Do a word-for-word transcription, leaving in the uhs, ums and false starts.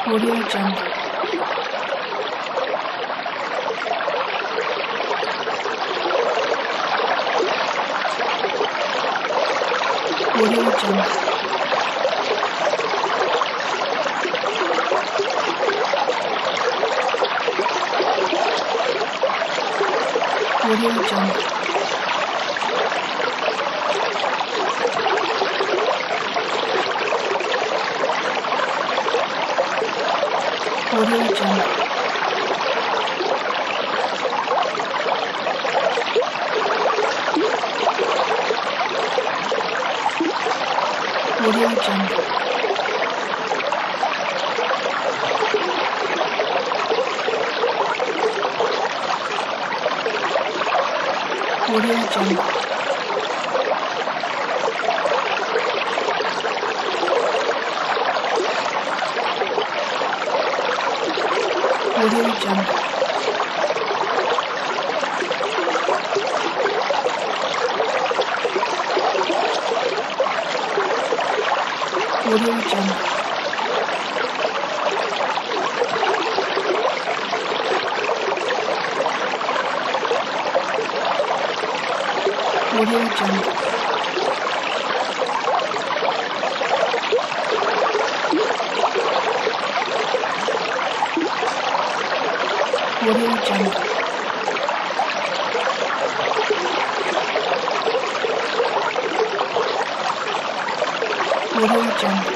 Audio Jungle. Audio Jungle. Audio Jungle. Audio Jungle. Audio Jungle. Audio Jungle. Audio Jungle. Audio Jungle. Audio Jungle. Audio Jungle. Audio Jungle.